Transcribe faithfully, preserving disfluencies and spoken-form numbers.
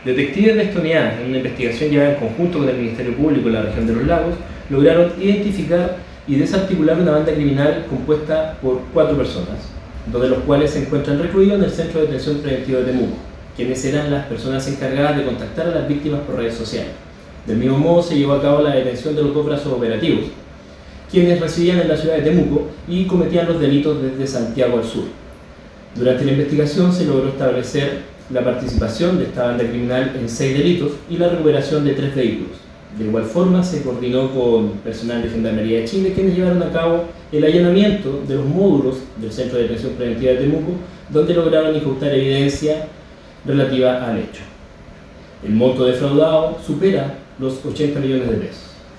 Detectives de esta unidad, en una investigación llevada en conjunto con el Ministerio Público en la región de los Lagos, lograron identificar y desarticular una banda criminal compuesta por cuatro personas, dos de los cuales se encuentran recluidos en el Centro de Detención Preventiva de Temuco, quienes eran las personas encargadas de contactar a las víctimas por redes sociales. Del mismo modo se llevó a cabo la detención de los dos brazos operativos, quienes residían en la ciudad de Temuco y cometían los delitos desde Santiago al sur. Durante la investigación se logró establecer la participación de esta banda criminal en seis delitos y la recuperación de tres vehículos. De igual forma, se coordinó con personal de Gendarmería de Chile, quienes llevaron a cabo el allanamiento de los módulos del Centro de Detención Preventiva de Temuco, donde lograron incautar evidencia relativa al hecho. El monto defraudado supera los ochenta millones de pesos.